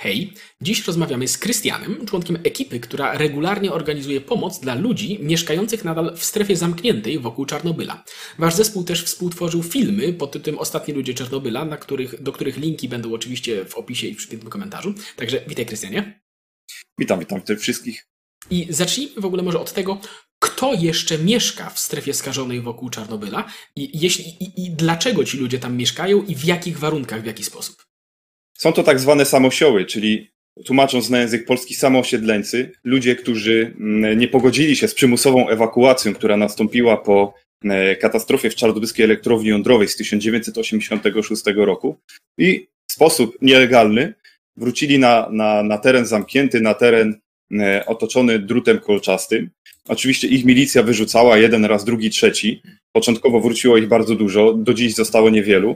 Hej, dziś rozmawiamy z Krystianem, członkiem ekipy, która regularnie organizuje pomoc dla ludzi mieszkających nadal w strefie zamkniętej wokół Czarnobyla. Wasz zespół też współtworzył filmy pod tytułem Ostatni ludzie Czarnobyla, do których linki będą oczywiście w opisie i w przypiętym komentarzu. Także witaj, Krystianie. Witam tych wszystkich. I zacznijmy w ogóle może od tego, kto jeszcze mieszka w strefie skażonej wokół Czarnobyla i dlaczego ci ludzie tam mieszkają i w jakich warunkach, w jaki sposób. Są to tak zwane samosioły, czyli tłumacząc na język polski samoosiedleńcy, ludzie, którzy nie pogodzili się z przymusową ewakuacją, która nastąpiła po katastrofie w czarnobylskiej elektrowni jądrowej z 1986 roku i w sposób nielegalny wrócili na teren zamknięty, na teren otoczony drutem kolczastym. Oczywiście ich milicja wyrzucała jeden raz, drugi, trzeci. Początkowo wróciło ich bardzo dużo, do dziś zostało niewielu.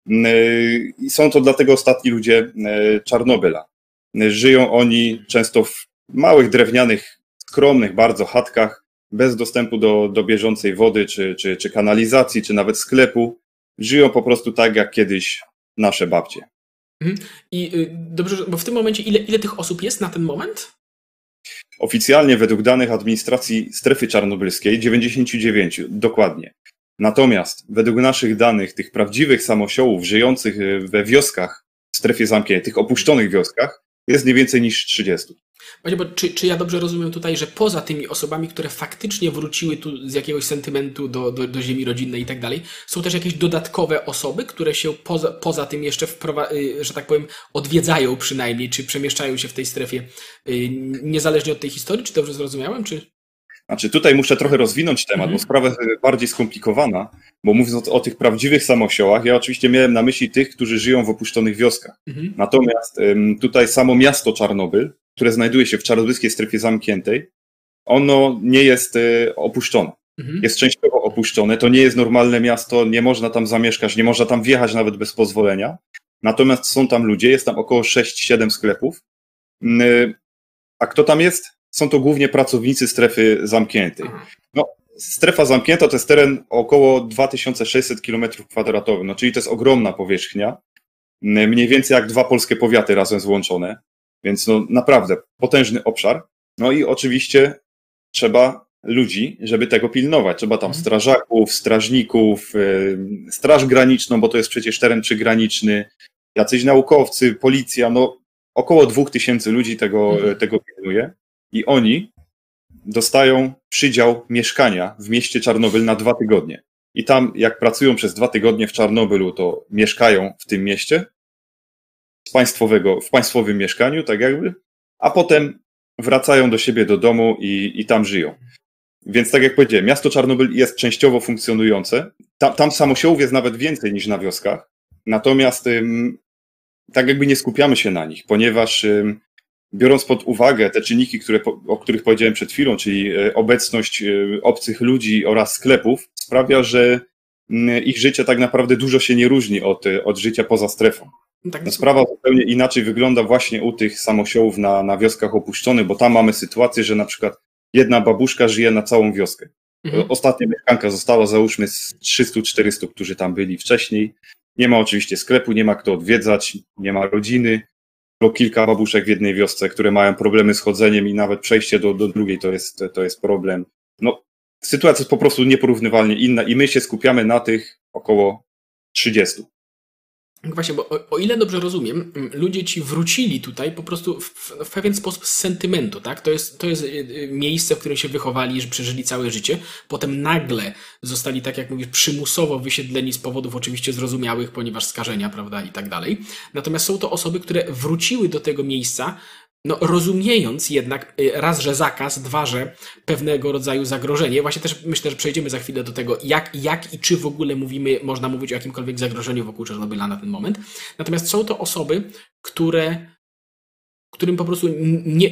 I są to dlatego ostatni ludzie Czarnobyla. Żyją oni często w małych, drewnianych, skromnych bardzo chatkach, bez dostępu do bieżącej wody, czy kanalizacji, czy nawet sklepu. Żyją po prostu tak, jak kiedyś nasze babcie. I dobrze, bo w tym momencie ile tych osób jest na ten moment? Oficjalnie według danych administracji strefy czarnobylskiej 99, dokładnie. Natomiast według naszych danych, tych prawdziwych samosiołów żyjących we wioskach w strefie zamkniętej, tych opuszczonych wioskach, jest nie więcej niż 30. Właśnie, bo czy ja dobrze rozumiem tutaj, że poza tymi osobami, które faktycznie wróciły tu z jakiegoś sentymentu do ziemi rodzinnej i tak dalej, są też jakieś dodatkowe osoby, które się poza tym jeszcze, że tak powiem, odwiedzają przynajmniej, czy przemieszczają się w tej strefie, niezależnie od tej historii? Czy dobrze zrozumiałem? Znaczy tutaj muszę trochę rozwinąć temat, bo sprawa jest bardziej skomplikowana, bo mówiąc o tych prawdziwych samosiołach, ja oczywiście miałem na myśli tych, którzy żyją w opuszczonych wioskach. Natomiast tutaj samo miasto Czarnobyl, które znajduje się w czarnobylskiej strefie zamkniętej, ono nie jest opuszczone. Jest częściowo opuszczone, to nie jest normalne miasto, nie można tam zamieszkać, nie można tam wjechać nawet bez pozwolenia. Natomiast są tam ludzie, jest tam około 6-7 sklepów. A kto tam jest? Są to głównie pracownicy strefy zamkniętej. No, strefa zamknięta to jest teren około 2600 km², no, czyli to jest ogromna powierzchnia, mniej więcej jak 2 polskie powiaty razem złączone, więc no, naprawdę potężny obszar. No i oczywiście trzeba ludzi, żeby tego pilnować. Trzeba tam strażaków, strażników, straż graniczną, bo to jest przecież teren przygraniczny, jacyś naukowcy, policja, no około 2000 ludzi tego pilnuje. I oni dostają przydział mieszkania w mieście Czarnobyl na 2 tygodnie. I tam, jak pracują przez 2 tygodnie w Czarnobylu, to mieszkają w tym mieście, w państwowym mieszkaniu, tak jakby, a potem wracają do siebie do domu i tam żyją. Więc tak jak powiedziałem, miasto Czarnobyl jest częściowo funkcjonujące. Tam samosiołów jest nawet więcej niż na wioskach. Natomiast tak jakby nie skupiamy się na nich, ponieważ biorąc pod uwagę te czynniki, o których powiedziałem przed chwilą, czyli obecność obcych ludzi oraz sklepów, sprawia, że ich życie tak naprawdę dużo się nie różni od życia poza strefą. Ta sprawa zupełnie inaczej wygląda właśnie u tych samosiołów na wioskach opuszczonych, bo tam mamy sytuację, że na przykład jedna babuszka żyje na całą wioskę. Ostatnia mieszkanka została, załóżmy, z 300-400, którzy tam byli wcześniej. Nie ma oczywiście sklepu, nie ma kto odwiedzać, nie ma rodziny. Było kilka babuszek w jednej wiosce, które mają problemy z chodzeniem i nawet przejście do drugiej to jest problem. No, sytuacja jest po prostu nieporównywalnie inna i my się skupiamy na tych około 30. Właśnie, bo o ile dobrze rozumiem, ludzie ci wrócili tutaj po prostu w pewien sposób z sentymentu, tak? To jest miejsce, w którym się wychowali, że przeżyli całe życie. Potem nagle zostali, tak jak mówisz, przymusowo wysiedleni z powodów oczywiście zrozumiałych, ponieważ skażenia, prawda, i tak dalej. Natomiast są to osoby, które wróciły do tego miejsca, no rozumiejąc jednak raz, że zakaz, dwa, że pewnego rodzaju zagrożenie. Właśnie też myślę, że przejdziemy za chwilę do tego, jak i czy w ogóle można mówić o jakimkolwiek zagrożeniu wokół Czarnobyla na ten moment. Natomiast są to osoby, którym po prostu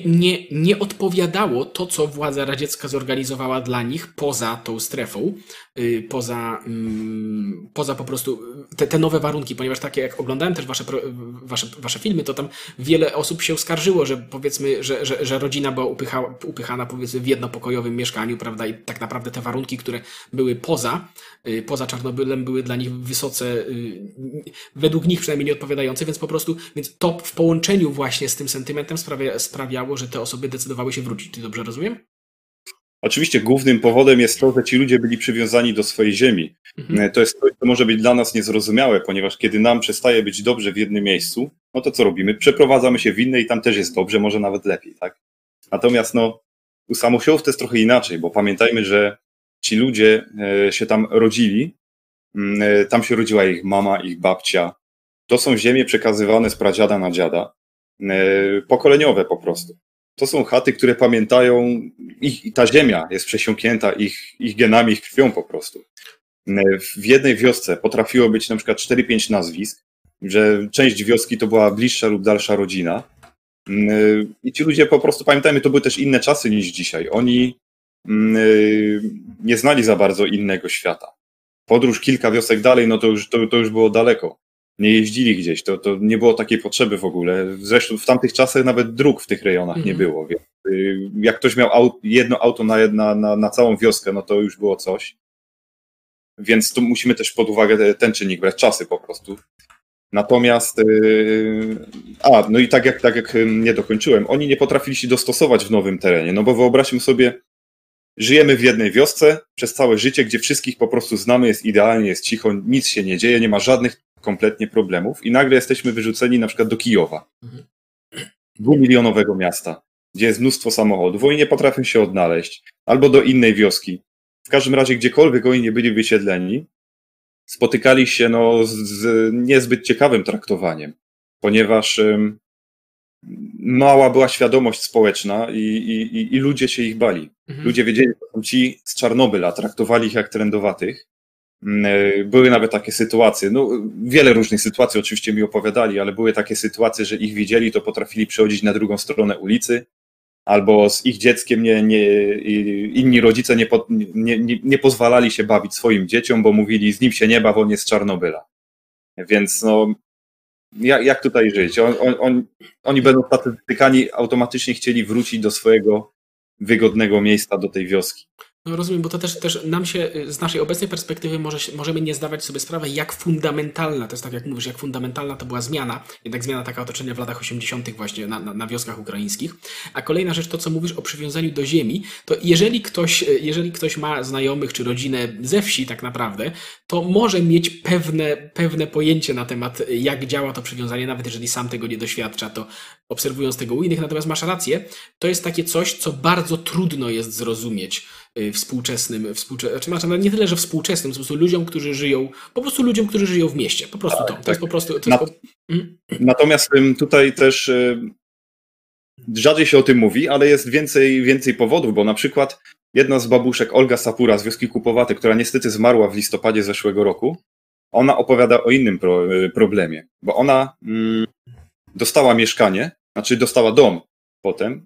nie odpowiadało to, co władza radziecka zorganizowała dla nich poza tą strefą. poza po prostu te nowe warunki, ponieważ takie jak oglądałem też wasze filmy, to tam wiele osób się skarżyło, że powiedzmy, że rodzina była upychana powiedzmy w jednopokojowym mieszkaniu, prawda, i tak naprawdę te warunki, które były poza Czarnobylem, były dla nich wysoce, według nich przynajmniej nieodpowiadające, więc to w połączeniu właśnie z tym sentymentem sprawiało, że te osoby decydowały się wrócić. Ty dobrze rozumiem? Oczywiście głównym powodem jest to, że ci ludzie byli przywiązani do swojej ziemi. To jest coś, co może być dla nas niezrozumiałe, ponieważ kiedy nam przestaje być dobrze w jednym miejscu, no to co robimy? Przeprowadzamy się w inne i tam też jest dobrze, może nawet lepiej, tak? Natomiast u Samosiołów to jest trochę inaczej, bo pamiętajmy, że ci ludzie się tam rodzili, tam się rodziła ich mama, ich babcia. To są ziemie przekazywane z pradziada na dziada, pokoleniowe po prostu. To są chaty, które pamiętają, ta ziemia jest przesiąknięta ich genami, ich krwią po prostu. W jednej wiosce potrafiło być na przykład 4-5 nazwisk, że część wioski to była bliższa lub dalsza rodzina. I ci ludzie po prostu, pamiętajmy, to były też inne czasy niż dzisiaj. Oni nie znali za bardzo innego świata. Podróż kilka wiosek dalej, no to już było daleko. Nie jeździli gdzieś, to nie było takiej potrzeby w ogóle. Zresztą w tamtych czasach nawet dróg w tych rejonach nie było. Więc jak ktoś miał jedno auto na całą wioskę, no to już było coś. Więc tu musimy też pod uwagę ten czynnik brać, czasy po prostu. Natomiast, no i tak jak nie dokończyłem, oni nie potrafili się dostosować w nowym terenie, no bo wyobraźmy sobie, żyjemy w jednej wiosce przez całe życie, gdzie wszystkich po prostu znamy, jest idealnie, jest cicho, nic się nie dzieje, nie ma żadnych kompletnie problemów i nagle jesteśmy wyrzuceni na przykład do Kijowa, 2-milionowego miasta, gdzie jest mnóstwo samochodów, oni nie potrafią się odnaleźć, albo do innej wioski. W każdym razie, gdziekolwiek oni nie byli wysiedleni, spotykali się z niezbyt ciekawym traktowaniem, ponieważ mała była świadomość społeczna i ludzie się ich bali. Ludzie wiedzieli, że to są ci z Czarnobyla, traktowali ich jak trędowatych. Były nawet takie sytuacje, wiele różnych sytuacji oczywiście mi opowiadali, ale były takie sytuacje, że ich widzieli, to potrafili przechodzić na drugą stronę ulicy, albo z ich dzieckiem inni rodzice nie pozwalali się bawić swoim dzieciom, bo mówili, z nim się nie baw, on jest z Czarnobyla. Więc jak tutaj żyć? Oni będą statystykani, automatycznie chcieli wrócić do swojego wygodnego miejsca, do tej wioski. No rozumiem, bo to też nam się z naszej obecnej perspektywy możemy nie zdawać sobie sprawy, jak fundamentalna, to jest tak jak mówisz, jak fundamentalna to była zmiana, jednak zmiana taka otoczenia w latach 80. właśnie na wioskach ukraińskich. A kolejna rzecz, to co mówisz o przywiązaniu do ziemi, to jeżeli ktoś ma znajomych czy rodzinę ze wsi tak naprawdę, to może mieć pewne pojęcie na temat, jak działa to przywiązanie, nawet jeżeli sam tego nie doświadcza, to obserwując tego u innych. Natomiast masz rację, to jest takie coś, co bardzo trudno jest zrozumieć znaczy nie tyle, że współczesnym, po prostu ludziom, którzy żyją w mieście. Po prostu to. To jest po prostu. Natomiast tutaj też rzadziej się o tym mówi, ale jest więcej powodów, bo na przykład jedna z babuszek, Olga Sapura z wioski Kupowate, która niestety zmarła w listopadzie zeszłego roku, ona opowiada o innym problemie, bo ona dostała mieszkanie, znaczy dostała dom potem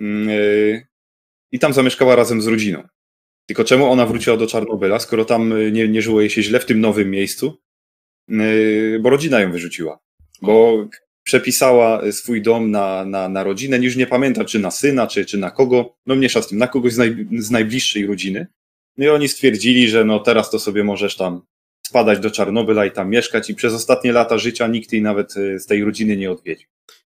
i tam zamieszkała razem z rodziną. Tylko czemu ona wróciła do Czarnobyla, skoro tam nie żyło jej się źle w tym nowym miejscu? Bo rodzina ją wyrzuciła. Bo przepisała swój dom na rodzinę, już nie pamiętam, czy na syna, czy na kogo, mniejsza z tym, na kogoś z najbliższej rodziny. No i oni stwierdzili, że teraz to sobie możesz tam spadać do Czarnobyla i tam mieszkać i przez ostatnie lata życia nikt jej nawet z tej rodziny nie odwiedził.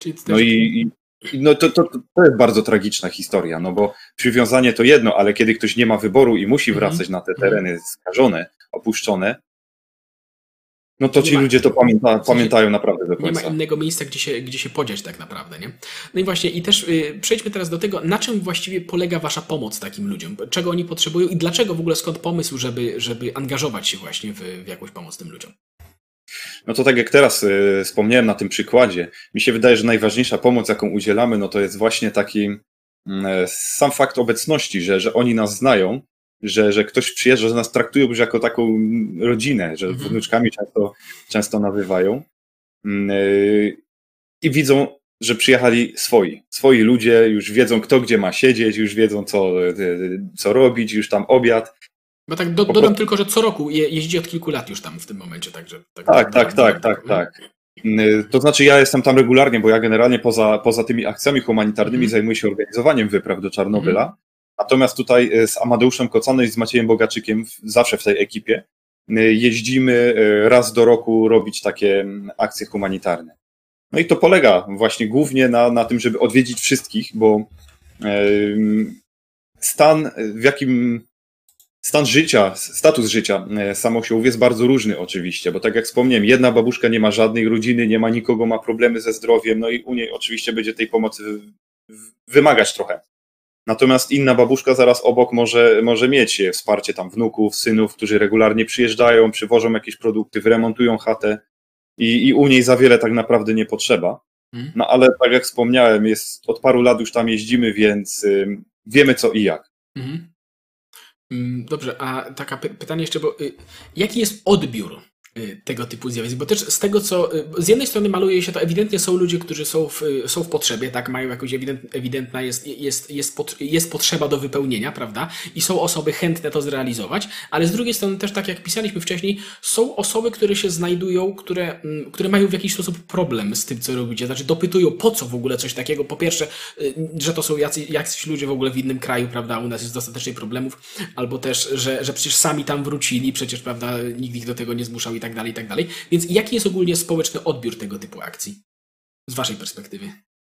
To jest bardzo tragiczna historia, bo przywiązanie to jedno, ale kiedy ktoś nie ma wyboru i musi wracać na te tereny skażone, opuszczone, no to ci ludzie to pamiętają naprawdę do końca. Nie ma innego miejsca, gdzie się podziać tak naprawdę, nie? No i właśnie, i też przejdźmy teraz do tego, na czym właściwie polega wasza pomoc takim ludziom? Czego oni potrzebują i dlaczego w ogóle, skąd pomysł, żeby angażować się właśnie w jakąś pomoc tym ludziom? No to tak jak teraz wspomniałem na tym przykładzie, mi się wydaje, że najważniejsza pomoc, jaką udzielamy, to jest właśnie taki sam fakt obecności, że oni nas znają, że ktoś przyjeżdża, że nas traktują już jako taką rodzinę, że wnuczkami często nazywają i widzą, że przyjechali swoi ludzie, już wiedzą, kto gdzie ma siedzieć, już wiedzą, co robić, już tam obiad. Bo tak dodam tylko, że co roku jeździ od kilku lat już tam w tym momencie, także... Tak. To znaczy ja jestem tam regularnie, bo ja generalnie poza tymi akcjami humanitarnymi zajmuję się organizowaniem wypraw do Czarnobyla. Natomiast tutaj z Amadeuszem Kocanem i z Maciejem Bogaczykiem, zawsze w tej ekipie, jeździmy raz do roku robić takie akcje humanitarne. No i to polega właśnie głównie na tym, żeby odwiedzić wszystkich, bo status życia samosiłów jest bardzo różny oczywiście, bo tak jak wspomniałem, jedna babuszka nie ma żadnej rodziny, nie ma nikogo, ma problemy ze zdrowiem, no i u niej oczywiście będzie tej pomocy wymagać trochę. Natomiast inna babuszka zaraz obok może mieć wsparcie tam wnuków, synów, którzy regularnie przyjeżdżają, przywożą jakieś produkty, wyremontują chatę i u niej za wiele tak naprawdę nie potrzeba. No ale tak jak wspomniałem, od paru lat już tam jeździmy, więc wiemy co i jak. Dobrze, a taka pytanie jeszcze, bo jaki jest odbiór tego typu zjawisk? Bo też z tego, co z jednej strony maluje się to, ewidentnie są ludzie, którzy są w potrzebie, tak, mają jakąś ewidentna jest potrzeba do wypełnienia, prawda? I są osoby chętne to zrealizować, ale z drugiej strony też, tak jak pisaliśmy wcześniej, są osoby, które się znajdują, które mają w jakiś sposób problem z tym, co robicie, znaczy dopytują, po co w ogóle coś takiego, po pierwsze, że to są jacyś ludzie w ogóle w innym kraju, prawda, u nas jest dostatecznie problemów, albo też, że przecież sami tam wrócili, przecież, prawda, nikt ich do tego nie zmuszał i tak dalej, i tak dalej. Więc jaki jest ogólnie społeczny odbiór tego typu akcji? Z waszej perspektywy?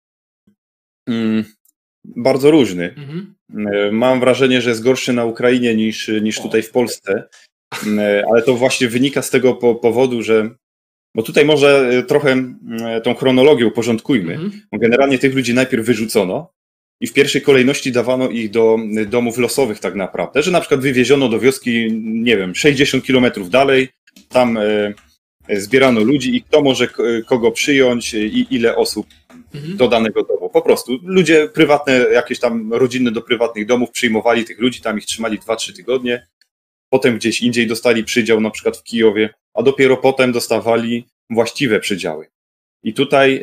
Bardzo różny. Mam wrażenie, że jest gorszy na Ukrainie niż tutaj w Polsce, ale to właśnie wynika z tego powodu, że bo tutaj może trochę tą chronologię uporządkujmy. Bo generalnie tych ludzi najpierw wyrzucono i w pierwszej kolejności dawano ich do domów losowych tak naprawdę, że na przykład wywieziono do wioski, nie wiem, 60 kilometrów dalej, tam zbierano ludzi i kto może kogo przyjąć i ile osób do danego domu. Po prostu ludzie prywatne, jakieś tam rodzinne do prywatnych domów przyjmowali tych ludzi, tam ich trzymali 2-3 tygodnie, potem gdzieś indziej dostali przydział, na przykład w Kijowie, a dopiero potem dostawali właściwe przydziały. I tutaj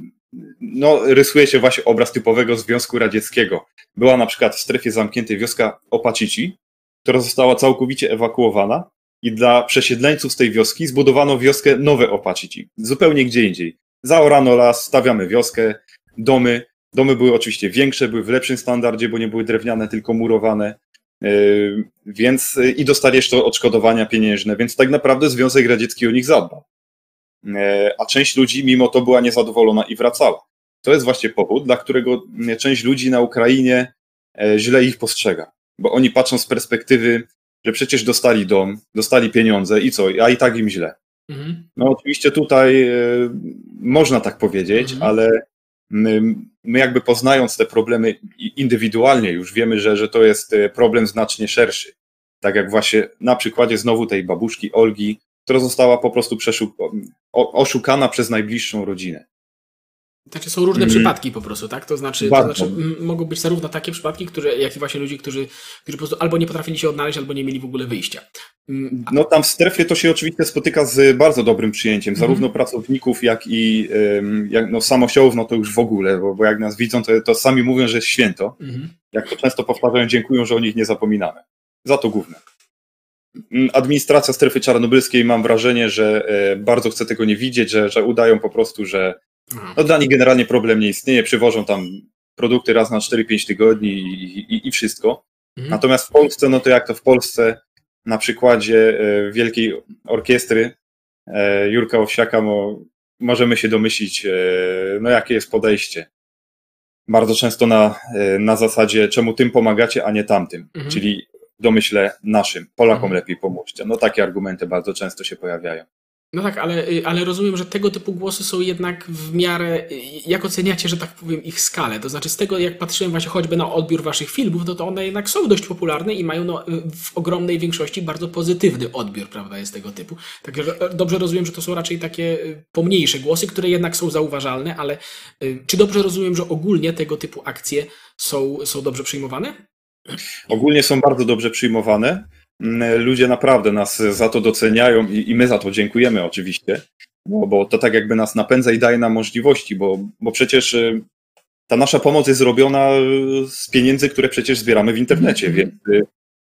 rysuje się właśnie obraz typowego Związku Radzieckiego. Była na przykład w strefie zamkniętej wioska Opacici, która została całkowicie ewakuowana i dla przesiedleńców z tej wioski zbudowano wioskę Nowe Opacici, zupełnie gdzie indziej. Zaorano las, stawiamy wioskę, domy. Domy były oczywiście większe, były w lepszym standardzie, bo nie były drewniane, tylko murowane. Więc i dostali jeszcze odszkodowania pieniężne, więc tak naprawdę Związek Radziecki o nich zadbał. A część ludzi mimo to była niezadowolona i wracała. To jest właśnie powód, dla którego część ludzi na Ukrainie źle ich postrzega. Bo oni patrzą z perspektywy, że przecież dostali dom, dostali pieniądze i co, a i tak im źle. No oczywiście tutaj można tak powiedzieć, ale my jakby poznając te problemy indywidualnie już wiemy, że to jest problem znacznie szerszy. Tak jak właśnie na przykładzie znowu tej babuszki Olgi, która została po prostu oszukana przez najbliższą rodzinę. Znaczy są różne przypadki po prostu, tak? To znaczy mogą być zarówno takie przypadki, jak i właśnie ludzi, którzy po prostu albo nie potrafili się odnaleźć, albo nie mieli w ogóle wyjścia. No tam w strefie to się oczywiście spotyka z bardzo dobrym przyjęciem, zarówno pracowników, jak i samosiołów, no to już w ogóle, bo jak nas widzą, to sami mówią, że jest święto. Jak to często powtarzają, dziękują, że o nich nie zapominamy. Za to główne. Administracja strefy czarnobylskiej, mam wrażenie, że bardzo chce tego nie widzieć, że udają po prostu, że dla nich generalnie problem nie istnieje, przywożą tam produkty raz na 4-5 tygodni i wszystko. Natomiast w Polsce, no to jak to w Polsce, na przykładzie Wielkiej Orkiestry Jurka Owsiaka możemy się domyślić, jakie jest podejście. Bardzo często na zasadzie, czemu tym pomagacie, a nie tamtym, czyli w domyśle naszym, Polakom lepiej pomóżcie. No takie argumenty bardzo często się pojawiają. No tak, ale rozumiem, że tego typu głosy są jednak w miarę, jak oceniacie, że tak powiem, ich skalę? To znaczy z tego, jak patrzyłem właśnie choćby na odbiór waszych filmów, to one jednak są dość popularne i mają w ogromnej większości bardzo pozytywny odbiór, prawda, jest tego typu. Także dobrze rozumiem, że to są raczej takie pomniejsze głosy, które jednak są zauważalne, ale czy dobrze rozumiem, że ogólnie tego typu akcje są dobrze przyjmowane? Ogólnie są bardzo dobrze przyjmowane. Ludzie naprawdę nas za to doceniają i my za to dziękujemy oczywiście, bo to tak jakby nas napędza i daje nam możliwości, bo przecież ta nasza pomoc jest zrobiona z pieniędzy, które przecież zbieramy w internecie, więc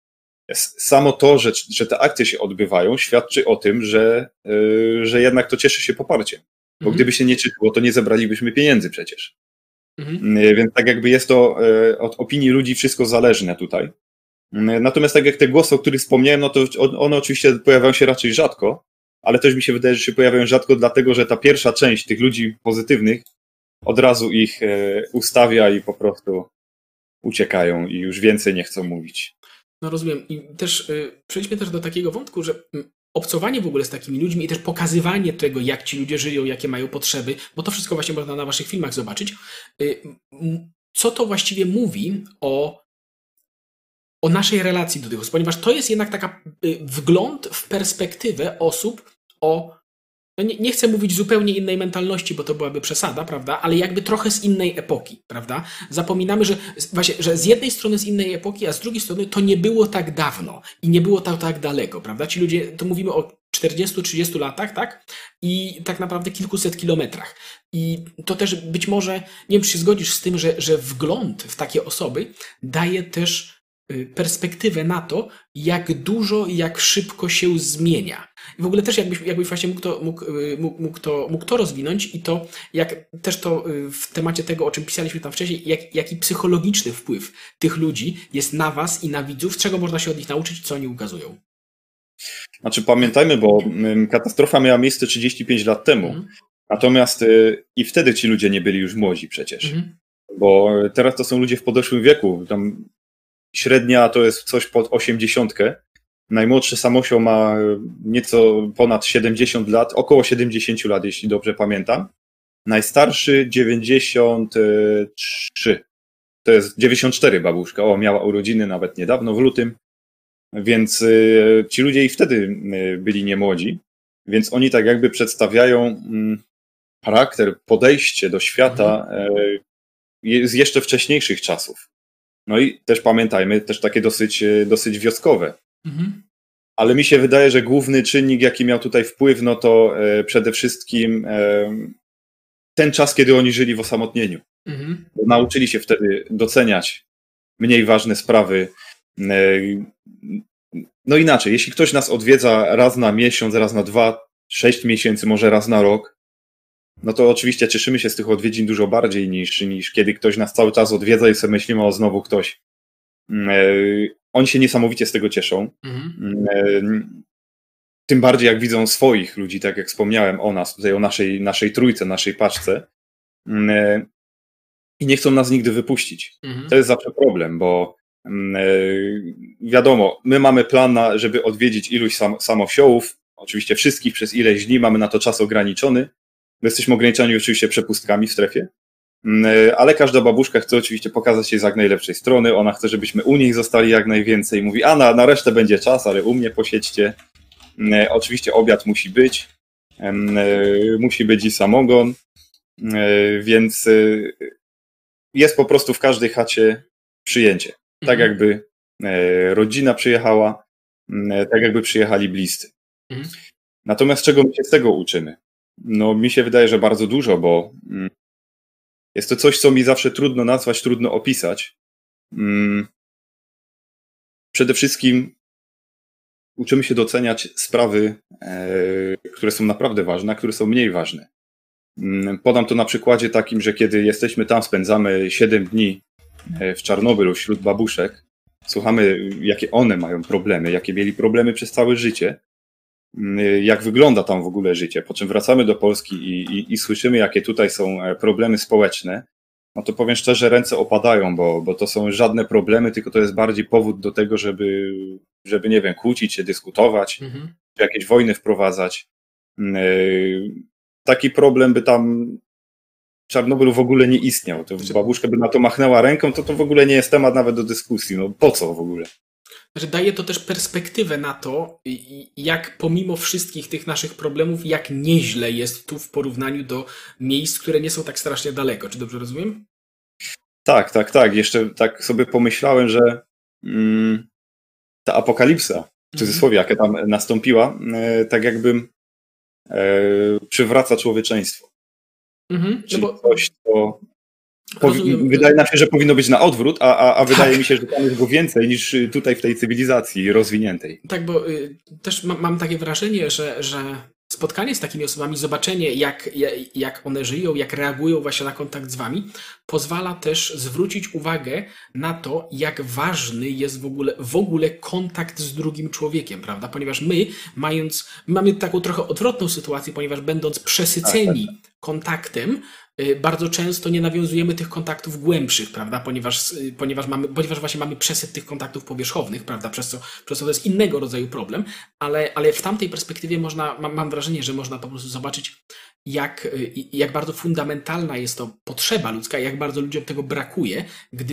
samo to, że te akcje się odbywają, świadczy o tym, że jednak to cieszy się poparciem. Bo gdyby się nie cieszyło, to nie zebralibyśmy pieniędzy przecież. Więc tak jakby jest to od opinii ludzi wszystko zależne tutaj. Natomiast tak jak te głosy, o których wspomniałem, no to one oczywiście pojawiają się raczej rzadko, ale też mi się wydaje, że się pojawiają rzadko dlatego, że ta pierwsza część tych ludzi pozytywnych od razu ich ustawia i po prostu uciekają i już więcej nie chcą mówić. No rozumiem. I też przejdźmy też do takiego wątku, że obcowanie w ogóle z takimi ludźmi i też pokazywanie tego, jak ci ludzie żyją, jakie mają potrzeby, bo to wszystko właśnie można na waszych filmach zobaczyć. Co to właściwie mówi o naszej relacji do tych osób, ponieważ to jest jednak taka wgląd w perspektywę osób o, no nie chcę mówić zupełnie innej mentalności, bo to byłaby przesada, prawda, ale jakby trochę z innej epoki, prawda. Zapominamy, że właśnie, że z jednej strony z innej epoki, a z drugiej strony to nie było tak dawno i nie było to tak daleko, prawda. Ci ludzie, to mówimy o 40-30 latach, tak? I tak naprawdę kilkuset kilometrach. I to też być może, nie wiem, czy się zgodzisz z tym, że wgląd w takie osoby daje też perspektywę na to, jak dużo i jak szybko się zmienia. I w ogóle też jakbyś właśnie mógł to rozwinąć i to, jak też to w temacie tego, o czym pisaliśmy tam wcześniej, jaki psychologiczny wpływ tych ludzi jest na was i na widzów, czego można się od nich nauczyć, co oni ukazują. Znaczy pamiętajmy, bo katastrofa miała miejsce 35 lat temu, natomiast i wtedy ci ludzie nie byli już młodzi przecież, bo teraz to są ludzie w podeszłym wieku, tam średnia to jest coś pod 80. Najmłodszy Samosioł ma nieco ponad 70 lat, około 70 lat, jeśli dobrze pamiętam. Najstarszy 93. To jest 94 babuszka. Miała urodziny nawet niedawno, w lutym. Więc ci ludzie i wtedy byli niemłodzi. Więc oni tak jakby przedstawiają charakter, podejście do świata z jeszcze wcześniejszych czasów. No i też pamiętajmy, też takie dosyć wioskowe. Ale mi się wydaje, że główny czynnik, jaki miał tutaj wpływ, no to przede wszystkim ten czas, kiedy oni żyli w osamotnieniu. Bo nauczyli się wtedy doceniać mniej ważne sprawy. No inaczej, jeśli ktoś nas odwiedza raz na miesiąc, raz na 2, 6 miesięcy, może raz na rok, no to oczywiście cieszymy się z tych odwiedzin dużo bardziej niż kiedy ktoś nas cały czas odwiedza i sobie myślimy, o znowu ktoś. Oni się niesamowicie z tego cieszą. Tym bardziej jak widzą swoich ludzi, tak jak wspomniałem o nas, tutaj o naszej trójce, naszej paczce. I nie chcą nas nigdy wypuścić. To jest zawsze problem, bo wiadomo, my mamy plan, żeby odwiedzić iluś samowsiołów, oczywiście wszystkich przez ileś dni, mamy na to czas ograniczony. My jesteśmy ograniczeni oczywiście przepustkami w strefie, ale każda babuszka chce oczywiście pokazać się z jak najlepszej strony, ona chce, żebyśmy u niej zostali jak najwięcej, mówi, a na resztę będzie czas, ale u mnie posiedźcie. Oczywiście obiad musi być i samogon, więc jest po prostu w każdej chacie przyjęcie. Tak jakby rodzina przyjechała, tak jakby przyjechali bliscy. Natomiast czego my się z tego uczymy? No mi się wydaje, że bardzo dużo, bo jest to coś, co mi zawsze trudno nazwać, trudno opisać. Przede wszystkim uczymy się doceniać sprawy, które są naprawdę ważne, a które są mniej ważne. Podam to na przykładzie takim, że kiedy jesteśmy tam, spędzamy 7 dni w Czarnobylu wśród babuszek, słuchamy, jakie one mają problemy, jakie mieli problemy przez całe życie, jak wygląda tam w ogóle życie, po czym wracamy do Polski i słyszymy, jakie tutaj są problemy społeczne, no to powiem szczerze, ręce opadają, bo to są żadne problemy, tylko to jest bardziej powód do tego, żeby nie wiem, kłócić się, dyskutować, czy jakieś wojny wprowadzać. Taki problem by tam w Czarnobylu w ogóle nie istniał. To babuszka by na to machnęła ręką, to w ogóle nie jest temat nawet do dyskusji. No po co w ogóle? Że daje to też perspektywę na to, jak pomimo wszystkich tych naszych problemów, jak nieźle jest tu w porównaniu do miejsc, które nie są tak strasznie daleko. Czy dobrze rozumiem? Tak. Jeszcze tak sobie pomyślałem, że ta apokalipsa, w cudzysłowie, jaka tam nastąpiła, tak jakby przywraca człowieczeństwo. Czyli coś, co wydaje nam się, że powinno być na odwrót, a wydaje mi się, że tam jest go więcej niż tutaj w tej cywilizacji rozwiniętej. Tak, bo też mam takie wrażenie, że spotkanie z takimi osobami, zobaczenie jak one żyją, jak reagują właśnie na kontakt z wami, pozwala też zwrócić uwagę na to, jak ważny jest w ogóle kontakt z drugim człowiekiem, prawda? Ponieważ my mamy taką trochę odwrotną sytuację, ponieważ będąc przesyceni kontaktem, bardzo często nie nawiązujemy tych kontaktów głębszych, prawda? Ponieważ właśnie mamy przesyt tych kontaktów powierzchownych, prawda? Przez co to jest innego rodzaju problem, ale w tamtej perspektywie mam wrażenie, że można po prostu zobaczyć, jak bardzo fundamentalna jest to potrzeba ludzka, jak bardzo ludziom tego brakuje,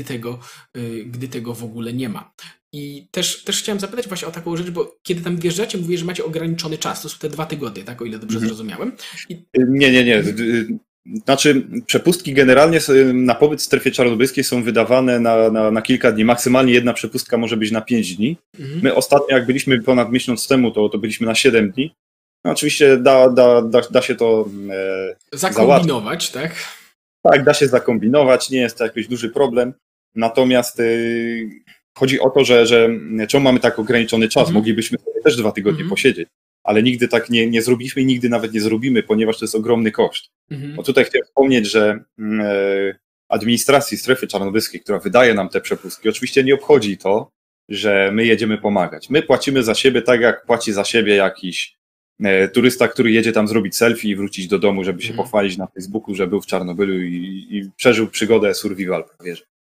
gdy tego w ogóle nie ma. I też chciałem zapytać właśnie o taką rzecz, bo kiedy tam wjeżdżacie, mówię, że macie ograniczony czas, to są te 2 tygodnie, tak? O ile dobrze zrozumiałem. Nie. Znaczy, przepustki generalnie na pobyt w strefie czarnobylskiej są wydawane na kilka dni. Maksymalnie jedna przepustka może być na 5 dni. My ostatnio, jak byliśmy ponad miesiąc temu, to byliśmy na 7 dni. No, oczywiście da się to zakombinować, tak? Tak, da się zakombinować, nie jest to jakiś duży problem. Natomiast chodzi o to, że czemu mamy tak ograniczony czas? Moglibyśmy sobie też 2 tygodnie posiedzieć, ale nigdy tak nie zrobiliśmy i nigdy nawet nie zrobimy, ponieważ to jest ogromny koszt. Bo tutaj chciałem wspomnieć, że administracji strefy czarnobylskiej, która wydaje nam te przepustki, oczywiście nie obchodzi to, że my jedziemy pomagać. My płacimy za siebie tak, jak płaci za siebie jakiś turysta, który jedzie tam zrobić selfie i wrócić do domu, żeby się pochwalić na Facebooku, że był w Czarnobylu i przeżył przygodę survival prawie.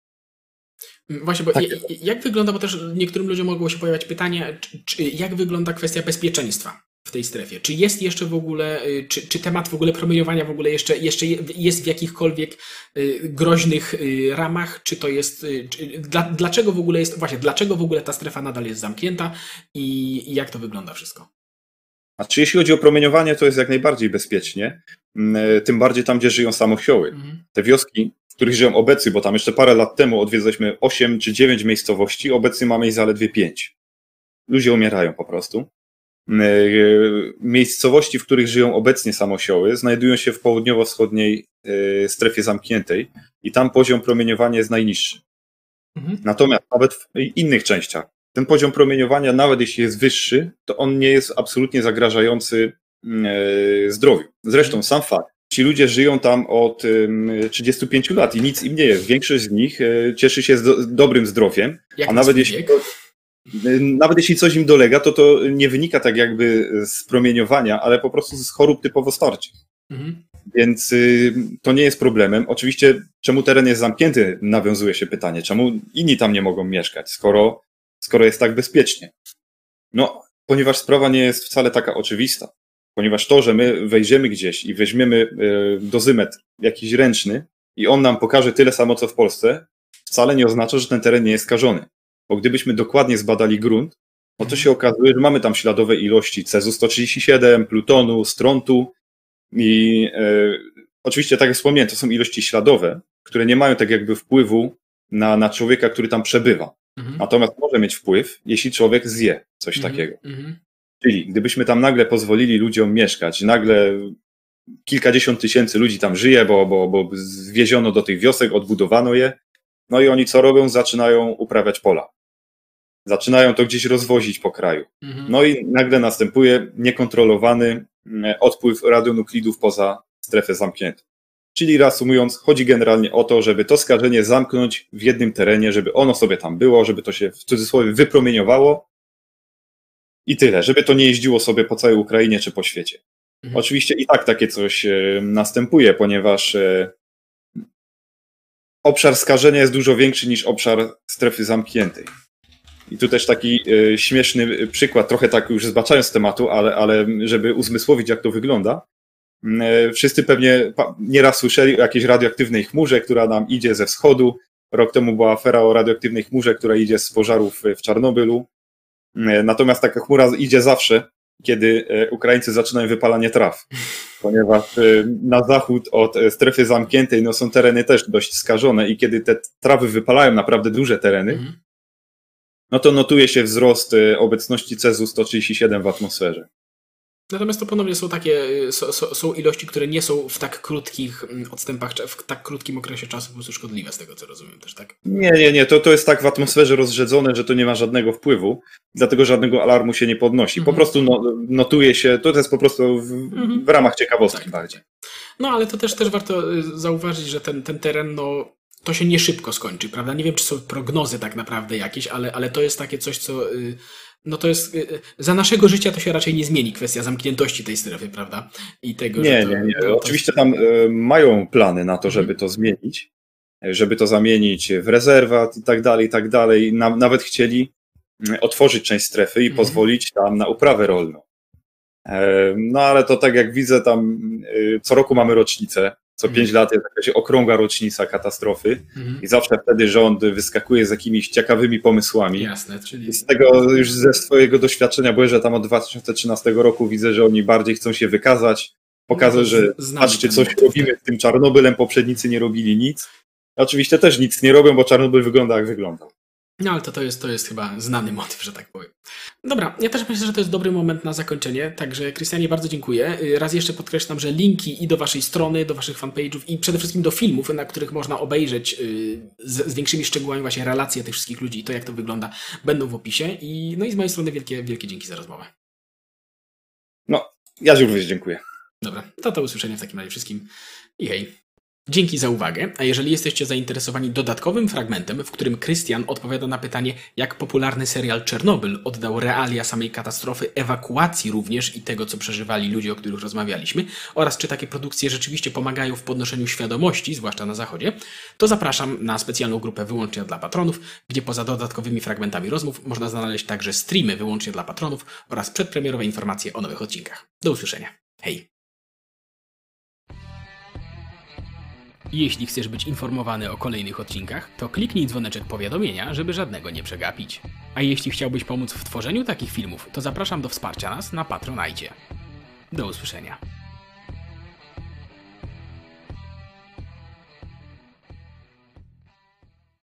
Właśnie, bo jak wygląda, bo też niektórym ludziom mogło się pojawiać pytanie, jak wygląda kwestia bezpieczeństwa w tej strefie? Czy jest jeszcze w ogóle, czy temat w ogóle promieniowania w ogóle jeszcze jest w jakichkolwiek groźnych ramach? Czy to jest, dlaczego w ogóle dlaczego w ogóle ta strefa nadal jest zamknięta i jak to wygląda wszystko? Znaczy, jeśli chodzi o promieniowanie, to jest jak najbardziej bezpiecznie, tym bardziej tam, gdzie żyją samochioły. Te wioski, w których żyją obecnie, bo tam jeszcze parę lat temu odwiedzaliśmy 8 czy 9 miejscowości, obecnie mamy ich zaledwie 5. Ludzie umierają po prostu. Miejscowości, w których żyją obecnie samosioły, znajdują się w południowo-wschodniej strefie zamkniętej i tam poziom promieniowania jest najniższy. Natomiast nawet w innych częściach ten poziom promieniowania, nawet jeśli jest wyższy, to on nie jest absolutnie zagrażający zdrowiu. Zresztą sam fakt, ci ludzie żyją tam od 35 lat i nic im nie jest. Większość z nich cieszy się dobrym zdrowiem, a nawet jeśli coś im dolega, to nie wynika tak jakby z promieniowania, ale po prostu z chorób typowo starczych. Więc to nie jest problemem. Oczywiście, czemu teren jest zamknięty, nawiązuje się pytanie, czemu inni tam nie mogą mieszkać, skoro jest tak bezpiecznie. No, ponieważ sprawa nie jest wcale taka oczywista. Ponieważ to, że my wejdziemy gdzieś i weźmiemy dozymetr jakiś ręczny i on nam pokaże tyle samo, co w Polsce, wcale nie oznacza, że ten teren nie jest skażony. Bo gdybyśmy dokładnie zbadali grunt, no to się okazuje, że mamy tam śladowe ilości cezu-137, plutonu, strontu i oczywiście, tak jak wspomniałem, to są ilości śladowe, które nie mają tak jakby wpływu na człowieka, który tam przebywa. Natomiast może mieć wpływ, jeśli człowiek zje coś takiego. Czyli gdybyśmy tam nagle pozwolili ludziom mieszkać, nagle kilkadziesiąt tysięcy ludzi tam żyje, bo zwieziono do tych wiosek, odbudowano je, no i oni co robią? Zaczynają uprawiać pola. Zaczynają to gdzieś rozwozić po kraju. No i nagle następuje niekontrolowany odpływ radionuklidów poza strefę zamkniętą. Czyli reasumując, chodzi generalnie o to, żeby to skażenie zamknąć w jednym terenie, żeby ono sobie tam było, żeby to się w cudzysłowie wypromieniowało i tyle, żeby to nie jeździło sobie po całej Ukrainie czy po świecie. Oczywiście i tak takie coś następuje, ponieważ obszar skażenia jest dużo większy niż obszar strefy zamkniętej. I tu też taki śmieszny przykład, trochę tak już zbaczając z tematu, ale żeby uzmysłowić, jak to wygląda. Wszyscy pewnie nieraz słyszeli o jakiejś radioaktywnej chmurze, która nam idzie ze wschodu. Rok temu była afera o radioaktywnej chmurze, która idzie z pożarów w Czarnobylu. Natomiast taka chmura idzie zawsze, kiedy Ukraińcy zaczynają wypalanie traw. Ponieważ na zachód od strefy zamkniętej no, są tereny też dość skażone i kiedy te trawy wypalają naprawdę duże tereny, no to notuje się wzrost obecności cezu-137 w atmosferze. Natomiast to ponownie są takie, są ilości, które nie są w tak krótkich odstępach, w tak krótkim okresie czasu po prostu szkodliwe, z tego co rozumiem też, tak? Nie. To jest tak w atmosferze rozrzedzone, że to nie ma żadnego wpływu, dlatego żadnego alarmu się nie podnosi. Po prostu notuje się, to jest po prostu w ramach ciekawostki bardziej. No ale to też warto zauważyć, że ten teren, to się nie szybko skończy, prawda? Nie wiem, czy są prognozy tak naprawdę jakieś, ale to jest takie coś, co... to jest... Za naszego życia to się raczej nie zmieni, kwestia zamkniętości tej strefy, prawda? I tego, Nie. Oczywiście tam mają plany na to, żeby to zmienić, żeby to zamienić w rezerwat i tak dalej. Nawet chcieli otworzyć część strefy i pozwolić tam na uprawę rolną. No ale to tak jak widzę, tam co roku mamy rocznicę. Co 5 lat jest jakaś okrągła rocznica katastrofy i zawsze wtedy rząd wyskakuje z jakimiś ciekawymi pomysłami. Jasne, czyli... Z tego już ze swojego doświadczenia, bo że tam od 2013 roku widzę, że oni bardziej chcą się wykazać, pokazać, że patrzcie, coś robimy z tym Czarnobylem, poprzednicy nie robili nic. Oczywiście też nic nie robią, bo Czarnobyl wygląda jak wyglądał. No ale to jest chyba znany motyw, że tak powiem. Dobra, ja też myślę, że to jest dobry moment na zakończenie, także Krystianie, bardzo dziękuję. Raz jeszcze podkreślam, że linki i do waszej strony, do waszych fanpage'ów i przede wszystkim do filmów, na których można obejrzeć z większymi szczegółami właśnie relacje tych wszystkich ludzi i to, jak to wygląda, będą w opisie. I z mojej strony wielkie dzięki za rozmowę. No, ja również dziękuję. Dobra, to do usłyszenia w takim razie wszystkim i hej. Dzięki za uwagę, a jeżeli jesteście zainteresowani dodatkowym fragmentem, w którym Krystian odpowiada na pytanie, jak popularny serial Czernobyl oddał realia samej katastrofy, ewakuacji również i tego, co przeżywali ludzie, o których rozmawialiśmy, oraz czy takie produkcje rzeczywiście pomagają w podnoszeniu świadomości, zwłaszcza na Zachodzie, to zapraszam na specjalną grupę wyłącznie dla patronów, gdzie poza dodatkowymi fragmentami rozmów można znaleźć także streamy wyłącznie dla patronów oraz przedpremierowe informacje o nowych odcinkach. Do usłyszenia. Hej! Jeśli chcesz być informowany o kolejnych odcinkach, to kliknij dzwoneczek powiadomienia, żeby żadnego nie przegapić. A jeśli chciałbyś pomóc w tworzeniu takich filmów, to zapraszam do wsparcia nas na Patronite. Do usłyszenia.